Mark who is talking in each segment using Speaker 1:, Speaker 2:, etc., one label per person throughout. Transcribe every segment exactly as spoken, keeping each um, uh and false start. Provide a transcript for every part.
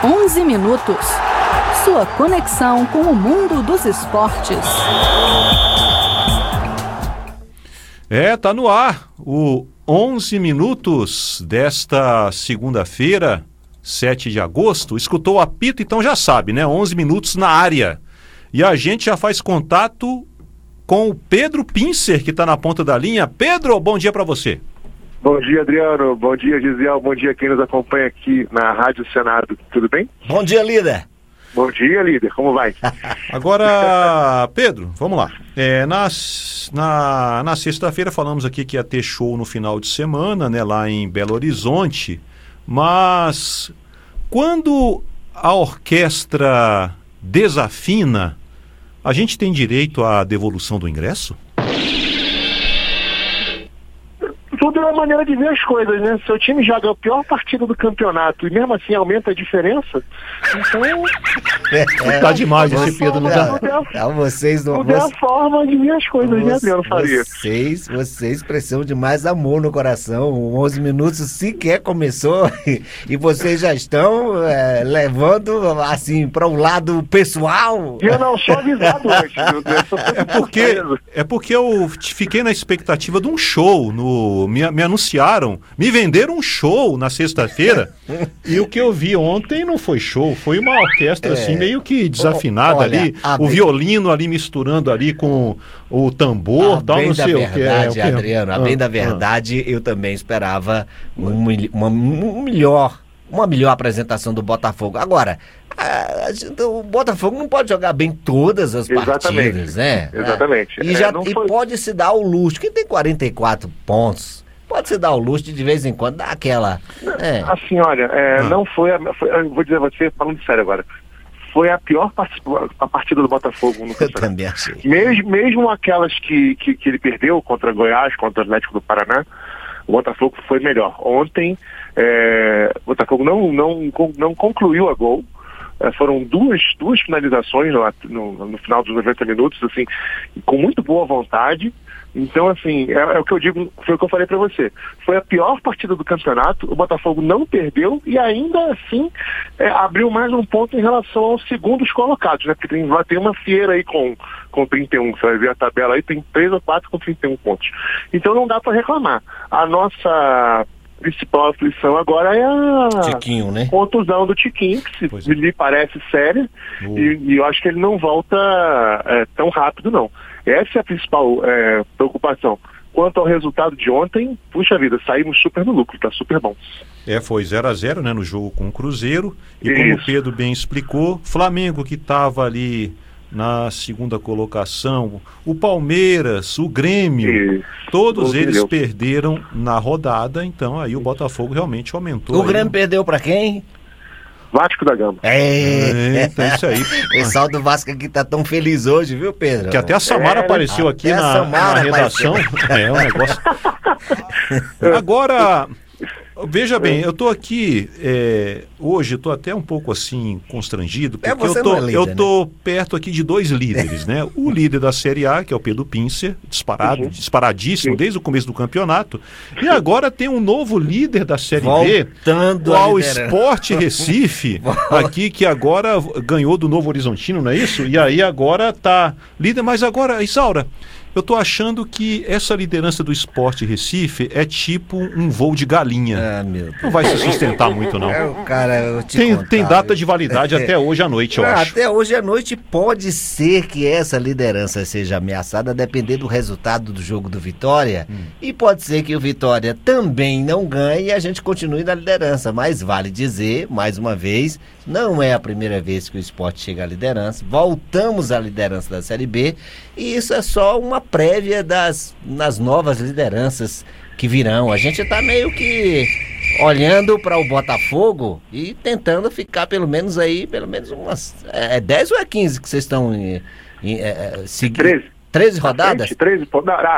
Speaker 1: onze minutos. Sua conexão com o mundo dos esportes.
Speaker 2: É, tá no ar o onze minutos desta segunda-feira, sete de agosto. Escutou o apito, então já sabe, né? onze minutos na área. E a gente já faz contato com o Pedro Pincer, que está na ponta da linha. Pedro, bom dia para você.
Speaker 3: Bom dia, Adriano. Bom dia, Gisele. Bom dia quem nos acompanha aqui na Rádio Senado. Tudo bem?
Speaker 4: Bom dia, líder.
Speaker 3: Bom dia, líder. Como vai?
Speaker 2: Agora, Pedro, vamos lá. É, na na, na sexta-feira falamos aqui que ia ter show no final de semana, né, lá em Belo Horizonte. Mas quando a orquestra desafina, a gente tem direito à devolução do ingresso?
Speaker 3: Tudo é uma maneira de ver as coisas, né? Seu time joga a pior partida do campeonato e mesmo assim aumenta a diferença, então...
Speaker 2: É, tá demais esse Pedro, não dá?
Speaker 4: Não, vocês não...
Speaker 3: Tudo é a forma de ver as coisas, né, Adriano Faria?
Speaker 4: Vocês, vocês precisam de mais amor no coração. onze minutos sequer começou e vocês já estão é, levando, assim, para um lado pessoal.
Speaker 3: Eu não sou avisado antes, meu Deus.
Speaker 2: É porque, é porque eu fiquei na expectativa de um show no... Me, me anunciaram, me venderam um show na sexta-feira e o que eu vi ontem não foi show, foi uma orquestra é, assim meio que desafinada. Olha, ali, o bem, violino ali misturando ali com o tambor, tal, não sei o que é. O que...
Speaker 4: Adriano, a ah, bem da verdade, ah. eu também esperava um, uma, um melhor, uma melhor apresentação do Botafogo. Agora, a, a, o Botafogo não pode jogar bem todas as
Speaker 3: Exatamente.
Speaker 4: partidas, né?
Speaker 3: Exatamente.
Speaker 4: E,
Speaker 3: é,
Speaker 4: já,
Speaker 3: e
Speaker 4: foi... pode se dar o luxo, quem tem quarenta e quatro pontos, pode se dar o luxo de de vez em quando dar aquela... É.
Speaker 3: Assim, olha, é, ah. não foi, a, foi... Eu vou dizer a você, falando sério agora, foi a pior part... a partida do Botafogo no
Speaker 4: Eu também achei.
Speaker 3: Mesmo, mesmo aquelas que, que, que ele perdeu contra Goiás, contra o Atlético do Paraná, o Botafogo foi melhor. Ontem, é, o Botafogo não, não, não concluiu a gol. É, foram duas, duas finalizações no, no, no final dos noventa minutos, assim, com muito boa vontade. Então, assim, é, é o que eu digo, foi o que eu falei pra você. Foi a pior partida do campeonato, o Botafogo não perdeu e ainda assim é, abriu mais um ponto em relação aos segundos colocados, né? Porque tem, tem uma Fiera aí com, com trinta e um, você vai ver a tabela aí, tem três ou quatro com trinta e um pontos. Então não dá pra reclamar. A nossa principal aflição agora é a
Speaker 4: Tiquinho, né?
Speaker 3: contusão do Tiquinho, que se, lhe parece séria, uh. e, e eu acho que ele não volta é, tão rápido, não. Essa é a principal é, preocupação. Quanto ao resultado de ontem, puxa vida, saímos super no lucro, tá super bom.
Speaker 2: É, foi zero a zero, né, no jogo com o Cruzeiro, e Isso. como o Pedro bem explicou, Flamengo que estava ali na segunda colocação, o Palmeiras, o Grêmio, Isso. todos o eles Deus. perderam na rodada, então aí o Botafogo realmente aumentou.
Speaker 4: O
Speaker 2: aí,
Speaker 4: Grêmio
Speaker 2: né?
Speaker 4: perdeu para quem?
Speaker 3: Vasco da Gama.
Speaker 4: É,
Speaker 2: é então isso aí.
Speaker 4: O pessoal do Vasco aqui tá tão feliz hoje, viu, Pedro?
Speaker 2: Que até a Samara é, apareceu aqui na, na redação. É um negócio. Agora, veja bem, eu tô aqui é, hoje, eu tô até um pouco assim constrangido, porque é, eu tô, é líder, eu tô né? perto aqui de dois líderes, né? O líder da Série A, que é o Pedro Pincer, disparado, uhum. disparadíssimo Sim. desde o começo do campeonato, e agora tem um novo líder da Série
Speaker 4: Voltando
Speaker 2: B, o Sport Recife, aqui que agora ganhou do Novo Horizontino, não é isso? E aí agora tá líder, mas agora, Isaura, eu tô achando que essa liderança do Sport Recife é tipo um voo de galinha.
Speaker 4: Ah, meu Deus.
Speaker 2: Não vai se sustentar muito, não.
Speaker 4: É, cara, eu te
Speaker 2: tem,
Speaker 4: contar,
Speaker 2: tem data
Speaker 4: eu...
Speaker 2: de validade é. até hoje à noite, eu
Speaker 4: ah,
Speaker 2: acho.
Speaker 4: Até hoje à noite pode ser que essa liderança seja ameaçada, a depender do resultado do jogo do Vitória. Hum. E pode ser que o Vitória também não ganhe e a gente continue na liderança. Mas vale dizer, mais uma vez, não é a primeira vez que o Sport chega à liderança. Voltamos à liderança da Série B e isso é só uma prévia das nas novas lideranças que virão. A gente tá meio que olhando para o Botafogo e tentando ficar pelo menos aí, pelo menos umas... É dez ou é quinze que vocês estão em, em, é, seguindo?
Speaker 3: treze.
Speaker 4: treze rodadas?
Speaker 3: treze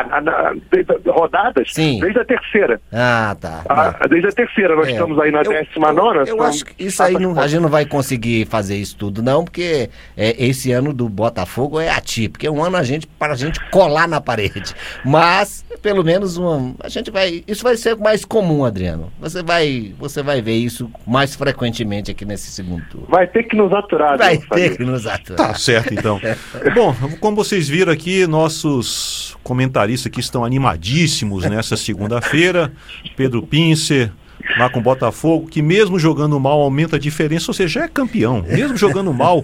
Speaker 3: rodadas?
Speaker 4: Sim.
Speaker 3: Desde a terceira.
Speaker 4: Ah, tá.
Speaker 3: Ah, desde a terceira, nós é. estamos aí na décima nona.
Speaker 4: Eu, eu acho que isso aí não, a gente não vai conseguir fazer isso tudo, não, porque é, esse ano do Botafogo é atípico, é um ano a gente, para a gente colar na parede. Mas, pelo menos, uma, a gente vai. Isso vai ser mais comum, Adriano. Você vai, você vai ver isso mais frequentemente aqui nesse segundo turno.
Speaker 3: Vai ter que nos aturar.
Speaker 4: Vai ter que nos aturar.
Speaker 2: Tá certo, então. Bom, como vocês viram aqui, nossos comentaristas aqui estão animadíssimos nessa segunda-feira. Pedro Pincer, lá com o Botafogo, que mesmo jogando mal aumenta a diferença, ou seja, é campeão. Mesmo jogando mal,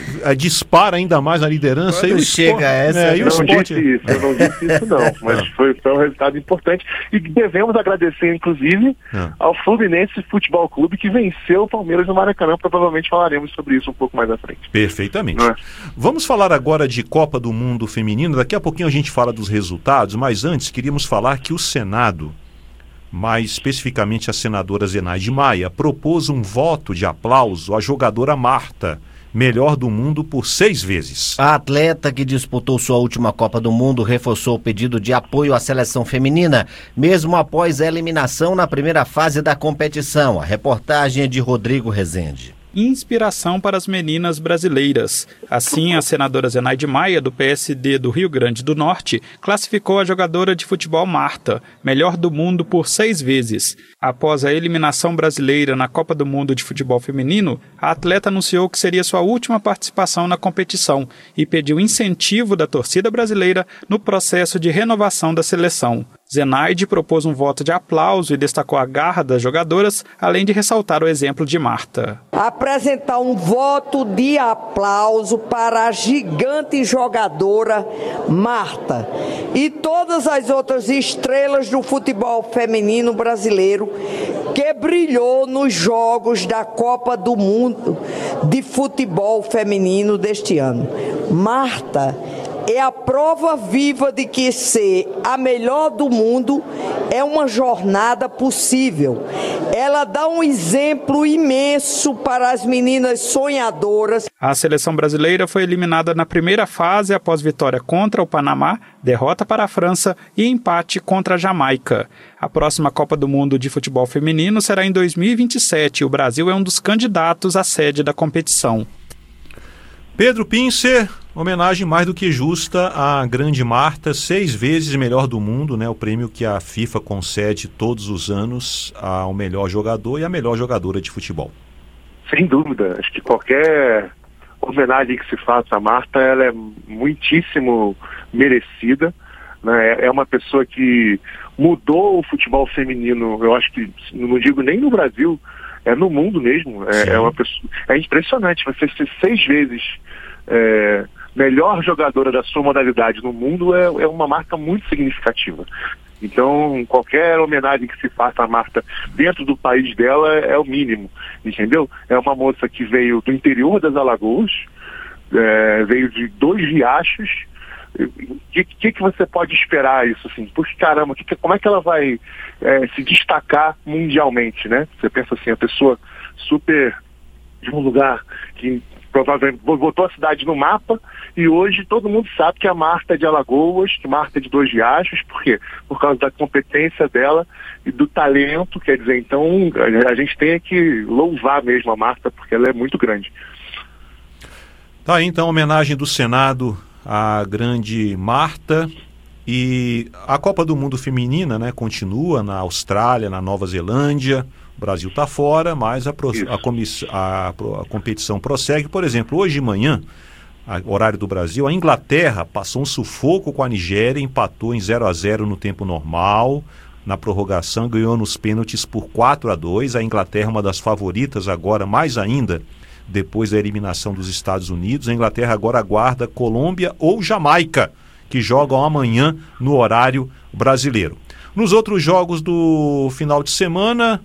Speaker 2: dispara ainda mais na liderança.
Speaker 4: Quando
Speaker 2: e o
Speaker 4: chega
Speaker 2: esporte,
Speaker 4: essa...
Speaker 2: É, e o
Speaker 3: não
Speaker 2: esporte...
Speaker 3: disse isso, eu não disse isso não, mas foi, foi um resultado importante. E devemos agradecer, inclusive, é. ao Fluminense Futebol Clube, que venceu o Palmeiras no Maracanã. Provavelmente falaremos sobre isso um pouco mais à frente.
Speaker 2: Perfeitamente.
Speaker 3: É?
Speaker 2: Vamos falar agora de Copa do Mundo Feminino. Daqui a pouquinho a gente fala dos resultados, mas antes queríamos falar que o Senado, mais especificamente a senadora Zenaide Maia, propôs um voto de aplauso à jogadora Marta, melhor do mundo por seis vezes.
Speaker 4: A atleta que disputou sua última Copa do Mundo reforçou o pedido de apoio à seleção feminina, mesmo após a eliminação na primeira fase da competição. A reportagem é de Rodrigo Rezende.
Speaker 5: Inspiração para as meninas brasileiras. Assim, a senadora Zenaide Maia, do P S D do Rio Grande do Norte, classificou a jogadora de futebol Marta, melhor do mundo por seis vezes. Após a eliminação brasileira na Copa do Mundo de Futebol Feminino, a atleta anunciou que seria sua última participação na competição e pediu incentivo da torcida brasileira no processo de renovação da seleção. Zenaide propôs um voto de aplauso e destacou a garra das jogadoras, além de ressaltar o exemplo de Marta.
Speaker 6: Apresentar um voto de aplauso para a gigante jogadora Marta e todas as outras estrelas do futebol feminino brasileiro que brilhou nos jogos da Copa do Mundo de futebol feminino deste ano. Marta é a prova viva de que ser a melhor do mundo é uma jornada possível. Ela dá um exemplo imenso para as meninas sonhadoras.
Speaker 5: A seleção brasileira foi eliminada na primeira fase após vitória contra o Panamá, derrota para a França e empate contra a Jamaica. A próxima Copa do Mundo de Futebol Feminino será em dois mil e vinte e sete e o Brasil é um dos candidatos à sede da competição.
Speaker 2: Pedro Pincer, homenagem mais do que justa à grande Marta, seis vezes melhor do mundo, né? O prêmio que a FIFA concede todos os anos ao melhor jogador e à melhor jogadora de futebol.
Speaker 3: Sem dúvida, acho que qualquer homenagem que se faça a Marta, ela é muitíssimo merecida, né? É uma pessoa que mudou o futebol feminino, eu acho que, não digo nem no Brasil, é no mundo mesmo. É, é, uma pessoa, é impressionante você ser seis vezes é, melhor jogadora da sua modalidade no mundo, é, é uma marca muito significativa. Então, qualquer homenagem que se faça à Marta dentro do país dela é, é o mínimo, entendeu? É uma moça que veio do interior das Alagoas, é, veio de dois riachos. O que, que, que você pode esperar isso, assim? Porque, caramba, que, como é que ela vai é, se destacar mundialmente, né? Você pensa assim, a pessoa super de um lugar que provavelmente botou a cidade no mapa e hoje todo mundo sabe que a Marta é de Alagoas, que Marta é de Dois Riachos. Por quê? Por causa da competência dela e do talento, quer dizer, então a gente tem que louvar mesmo a Marta, porque ela é muito grande.
Speaker 2: Tá aí, então, homenagem do Senado a grande Marta. E a Copa do Mundo Feminina, né, continua na Austrália, na Nova Zelândia. O Brasil está fora, mas a, pro, a, comiss, a, a competição prossegue. Por exemplo, hoje de manhã, a, horário do Brasil, a Inglaterra passou um sufoco com a Nigéria, empatou em zero a zero no tempo normal. Na prorrogação, ganhou nos pênaltis por quatro a dois. A Inglaterra é uma das favoritas agora, mais ainda, depois da eliminação dos Estados Unidos. A Inglaterra agora aguarda Colômbia ou Jamaica, que jogam amanhã no horário brasileiro. Nos outros jogos do final de semana,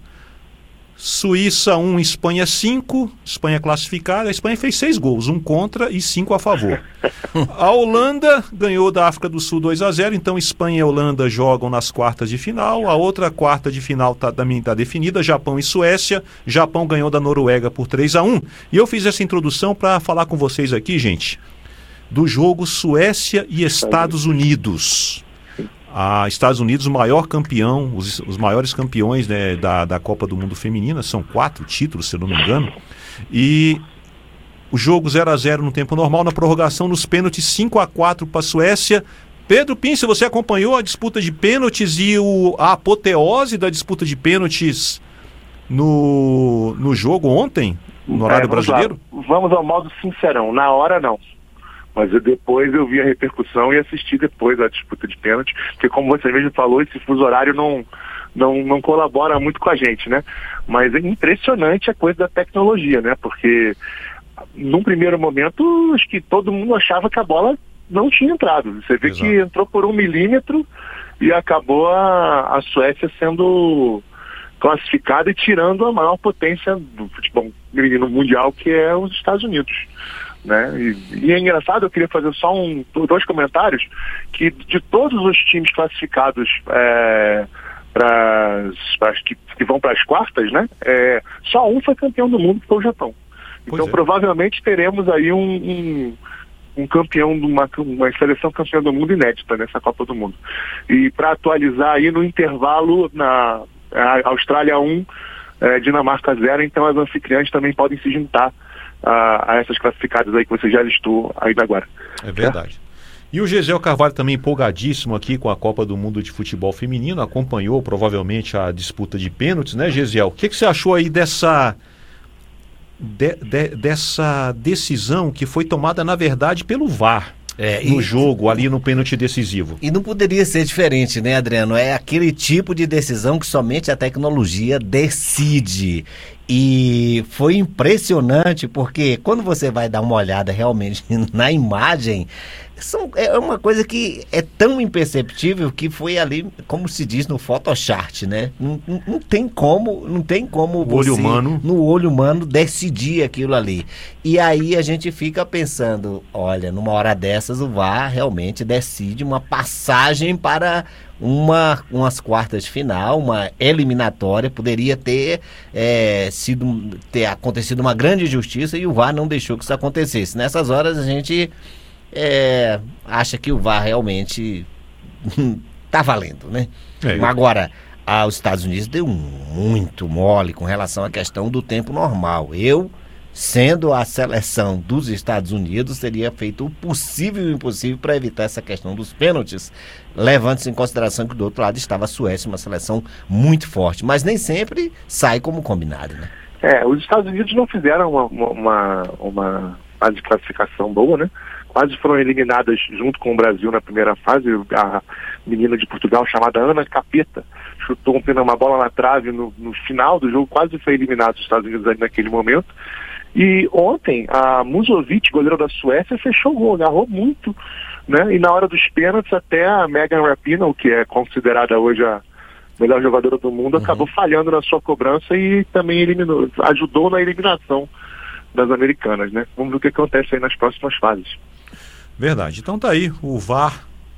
Speaker 2: Suíça um, Espanha cinco, Espanha classificada. A Espanha fez seis gols, um contra e cinco a favor. A Holanda ganhou da África do Sul dois a zero, então Espanha e Holanda jogam nas quartas de final. A outra quarta de final tá, também está definida, Japão e Suécia. Japão ganhou da Noruega por três a um. E eu fiz essa introdução para falar com vocês aqui, gente, do jogo Suécia e Estados Unidos. A Estados Unidos, o maior campeão, os, os maiores campeões, né, da, da Copa do Mundo Feminina, são quatro títulos, se eu não me engano. E o jogo zero a zero no tempo normal, na prorrogação, nos pênaltis cinco a quatro para a Suécia. Pedro Pince, você acompanhou a disputa de pênaltis e o, a apoteose da disputa de pênaltis no, no jogo ontem, no horário é,
Speaker 3: vamos
Speaker 2: brasileiro?
Speaker 3: Lá. Vamos ao modo sincerão, na hora não. Mas eu, depois eu vi a repercussão e assisti depois a disputa de pênalti, porque como você mesmo falou, esse fuso horário não, não, não colabora muito com a gente, né? Mas é impressionante a coisa da tecnologia, né? Porque num primeiro momento, acho que todo mundo achava que a bola não tinha entrado. Você vê Exato. Que entrou por um milímetro e acabou a, a Suécia sendo classificada e tirando a maior potência do futebol feminino mundial, que é os Estados Unidos. Né? E, e é engraçado, eu queria fazer só um, dois comentários, que de todos os times classificados é, pras, pras, que, que vão para as quartas, né? É, só um foi campeão do mundo, que foi o Japão. Pois então é. Provavelmente teremos aí um, um, um campeão, de uma, uma seleção campeã do mundo inédita nessa Copa do Mundo. E para atualizar aí no intervalo, na a Austrália um, é, Dinamarca zero, então as anfitriãs também podem se juntar A, a essas classificadas aí que você já listou ainda agora.
Speaker 2: É verdade. É? E o Gesiel Carvalho também empolgadíssimo aqui com a Copa do Mundo de Futebol Feminino, acompanhou provavelmente a disputa de pênaltis, né, Gesiel? O que, que você achou aí dessa, de, de, dessa decisão que foi tomada, na verdade, pelo V A R? É, no e, jogo, ali no pênalti decisivo.
Speaker 4: E não poderia ser diferente, né, Adriano? É aquele tipo de decisão que somente a tecnologia decide. E foi impressionante, porque quando você vai dar uma olhada realmente na imagem, são, é uma coisa que é tão imperceptível que foi ali, como se diz no Photoshop, né? Não, não, não tem como, não tem como
Speaker 2: o
Speaker 4: você,
Speaker 2: olho humano.
Speaker 4: no olho humano, decidir aquilo ali. E aí a gente fica pensando, olha, numa hora dessas o V A R realmente decide uma passagem para uma, umas quartas de final, uma eliminatória. Poderia ter, é, sido, ter acontecido uma grande injustiça e o V A R não deixou que isso acontecesse. Nessas horas a gente é, acha que o V A R realmente tá valendo, né? É, eu... Agora, ah, os Estados Unidos deu muito mole com relação à questão do tempo normal. Eu, sendo a seleção dos Estados Unidos, teria feito o possível e o impossível para evitar essa questão dos pênaltis, levando-se em consideração que do outro lado estava a Suécia, uma seleção muito forte, mas nem sempre sai como combinado, né?
Speaker 3: É, os Estados Unidos não fizeram uma, uma, uma fase de classificação boa, né? Quase foram eliminadas junto com o Brasil na primeira fase. A menina de Portugal, chamada Ana Capeta, chutou uma bola na trave no, no final do jogo, quase foi eliminado os Estados Unidos ali naquele momento. E ontem, a Musovic, goleira da Suécia, fechou o gol, agarrou muito, né? E na hora dos pênaltis, até a Megan Rapinoe, que é considerada hoje a melhor jogadora do mundo, uhum. acabou falhando na sua cobrança e também eliminou, ajudou na eliminação das americanas, né? Vamos ver o que acontece aí nas próximas fases.
Speaker 2: Verdade. Então tá aí, o V A R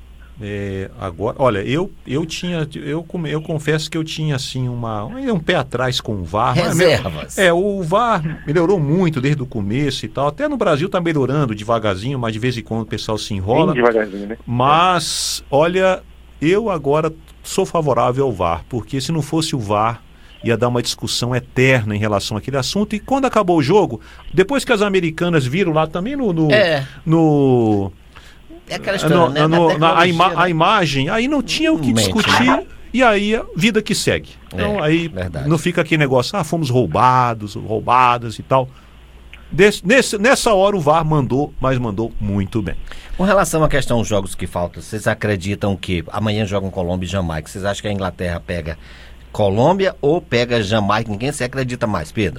Speaker 2: é, agora, olha, eu, eu tinha, eu, eu confesso que eu tinha assim uma, um pé atrás com o V A R.
Speaker 4: Reservas.
Speaker 2: É, o V A R melhorou muito desde o começo e tal, até no Brasil tá melhorando devagarzinho, mas de vez em quando o pessoal se enrola.
Speaker 3: Bem devagarzinho, né?
Speaker 2: Mas, olha, eu agora sou favorável ao V A R, porque se não fosse o V A R, ia dar uma discussão eterna em relação àquele assunto. E quando acabou o jogo, depois que as americanas viram lá também no... no,
Speaker 4: é.
Speaker 2: no
Speaker 4: é aquela história,
Speaker 2: no,
Speaker 4: né?
Speaker 2: no, na, a, ima, né? a imagem, aí não tinha o que Mente, discutir, né? E aí a vida que segue. Então
Speaker 4: é,
Speaker 2: aí
Speaker 4: verdade.
Speaker 2: Não fica aquele negócio, ah, fomos roubados, roubadas e tal. Des, nesse, nessa hora o V A R mandou, mas mandou muito bem.
Speaker 4: Com relação à questão dos jogos que faltam, vocês acreditam que amanhã jogam Colômbia e Jamaica? Vocês acham que a Inglaterra pega Colômbia ou pega Jamaica? Ninguém se acredita mais, Pedro?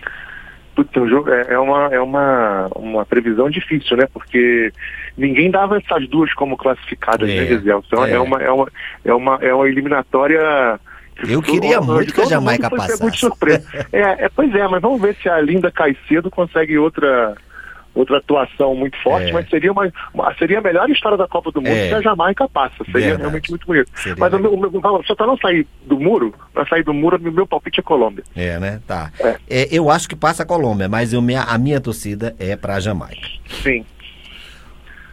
Speaker 3: Putz, o jogo é, é, uma, é uma, uma previsão difícil, né? Porque ninguém dava essas duas como classificadas, é, né, Gesiel? Então é. É, uma, é, uma, é, uma, é uma eliminatória... Que
Speaker 4: Eu queria todo, muito que a Jamaica passasse.
Speaker 3: Muito surpresa. é, é, pois é, mas vamos ver se a Linda Caicedo consegue outra... outra atuação muito forte, é. mas seria, uma, uma, seria a melhor história da Copa do Mundo é. se a Jamaica passa. Seria Verdade. realmente muito bonito. Seria mas o meu, o meu, só para não sair do muro, para sair do muro, o meu palpite é Colômbia.
Speaker 4: É, né? Tá. É. É, eu acho que passa a Colômbia, mas eu, minha, a minha torcida é para a Jamaica.
Speaker 3: Sim.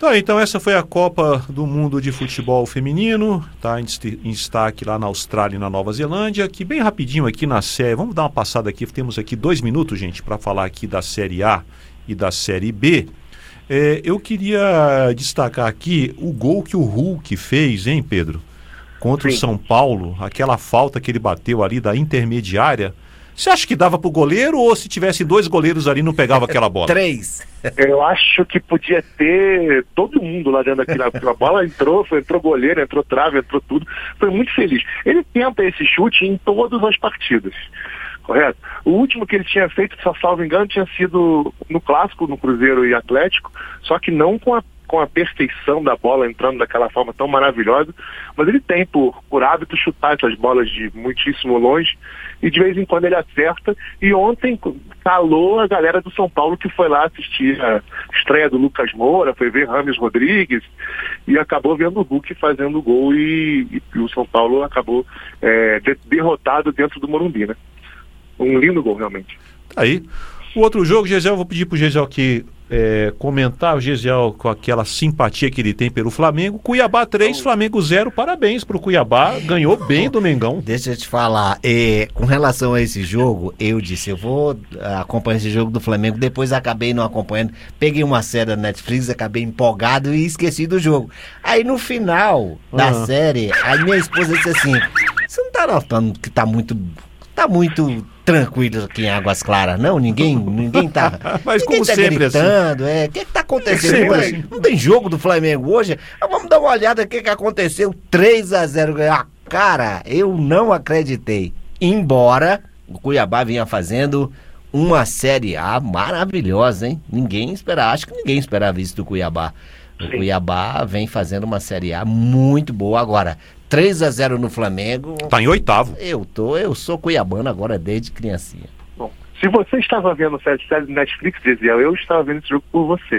Speaker 2: Tá, então essa foi a Copa do Mundo de Futebol Feminino, tá em, em destaque lá na Austrália e na Nova Zelândia, que bem rapidinho aqui na série, vamos dar uma passada aqui, temos aqui dois minutos, gente, para falar aqui da Série A e da Série B. É, eu queria destacar aqui o gol que o Hulk fez, hein, Pedro? Contra Sim. o São Paulo, aquela falta que ele bateu ali da intermediária. Você acha que dava pro goleiro ou se tivesse dois goleiros ali não pegava aquela bola?
Speaker 4: Três.
Speaker 3: Eu acho que podia ter todo mundo lá dentro daquela a bola entrou, foi, entrou goleiro, entrou trave, entrou tudo. Foi muito feliz. Ele tenta esse chute em todas as partidas. Correto? O último que ele tinha feito, se salvo engano, tinha sido no Clássico, no Cruzeiro e Atlético, só que não com a com a perfeição da bola entrando daquela forma tão maravilhosa, mas ele tem por, por hábito chutar essas bolas de muitíssimo longe e de vez em quando ele acerta. E ontem calou a galera do São Paulo que foi lá assistir a estreia do Lucas Moura, foi ver Rames Rodrigues e acabou vendo o Hulk fazendo o gol e, e, e o São Paulo acabou é, de, derrotado dentro do Morumbi, né? Um lindo gol, realmente.
Speaker 2: Tá aí. O outro jogo, Gesiel, eu vou pedir pro Gesiel aqui é, comentar, o Gesiel com aquela simpatia que ele tem pelo Flamengo. Cuiabá três, Flamengo zero, parabéns pro Cuiabá, ganhou bem do Mengão.
Speaker 4: Deixa eu te falar, é, com relação a esse jogo, eu disse, eu vou acompanhar esse jogo do Flamengo, depois acabei não acompanhando, peguei uma série da Netflix, acabei empolgado e esqueci do jogo. Aí no final da uhum. série, a minha esposa disse assim, você não tá notando que tá muito... Tá muito tranquilo aqui em Águas Claras, não? Ninguém, ninguém tá,
Speaker 2: Mas
Speaker 4: ninguém
Speaker 2: como
Speaker 4: tá
Speaker 2: sempre
Speaker 4: gritando, assim. é. O que que tá acontecendo?
Speaker 2: Assim.
Speaker 4: Não tem jogo do Flamengo hoje? Ah, vamos dar uma olhada no que que aconteceu. três a zero. Ah, cara, eu não acreditei. Embora o Cuiabá vinha fazendo uma Série A maravilhosa, hein? Ninguém esperava, acho que ninguém esperava isso do Cuiabá. O Sim. Cuiabá vem fazendo uma Série A muito boa agora. três a zero no Flamengo.
Speaker 2: Tá em oitavo.
Speaker 4: Eu tô, eu sou cuiabano agora desde criancinha.
Speaker 3: Bom, se você estava vendo série série do Netflix, Gesiel, eu estava vendo esse jogo por você.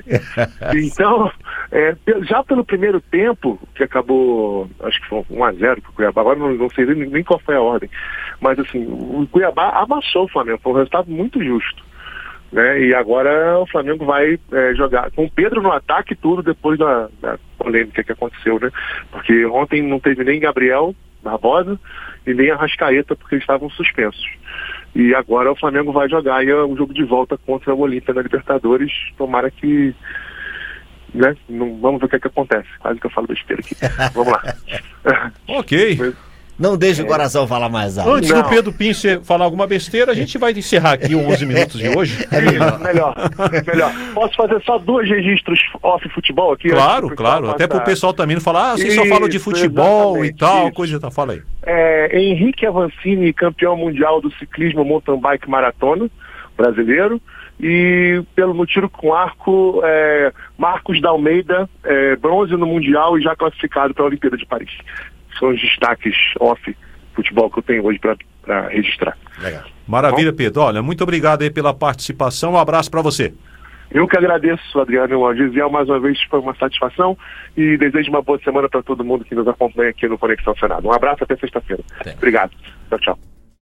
Speaker 3: Então, é, já pelo primeiro tempo, que acabou, acho que foi um a zero pro Cuiabá, agora não, não sei nem qual foi a ordem, mas assim, o Cuiabá amassou o Flamengo, foi um resultado muito justo. Né? E agora o Flamengo vai é, jogar com o Pedro no ataque e tudo depois da, da polêmica que aconteceu, né? Porque ontem não teve nem Gabriel Barbosa e nem Arrascaeta porque eles estavam suspensos. E agora o Flamengo vai jogar aí um jogo de volta contra o Olímpia na Libertadores. Tomara que... Né? Não, vamos ver o que, é que acontece. Quase que eu falo besteira aqui. Vamos lá.
Speaker 2: Ok.
Speaker 3: Mas,
Speaker 4: Não deixa o coração falar mais alto.
Speaker 2: Antes
Speaker 3: Não.
Speaker 2: do Pedro Pince falar alguma besteira, a gente vai encerrar aqui os onze minutos de hoje.
Speaker 3: É melhor. melhor, melhor. Posso fazer só dois registros off-futebol aqui?
Speaker 2: Claro, claro. Até para o pessoal também não falar, ah, vocês só falam de futebol e tal, isso. coisa e tal. Fala aí.
Speaker 3: É, Henrique Avancini, campeão mundial do ciclismo mountain bike maratona brasileiro. E pelo no tiro com arco, é, Marcos da Almeida, é, bronze no Mundial e já classificado para a Olimpíada de Paris. São os destaques off futebol que eu tenho hoje para registrar.
Speaker 2: Legal. Maravilha, Bom, Pedro. Olha, muito obrigado aí pela participação. Um abraço para você.
Speaker 3: Eu que agradeço, Adriano Gesiel, mais uma vez foi uma satisfação e desejo uma boa semana para todo mundo que nos acompanha aqui no Conexão Senado. Um abraço até sexta-feira. Obrigado. Tchau, tchau.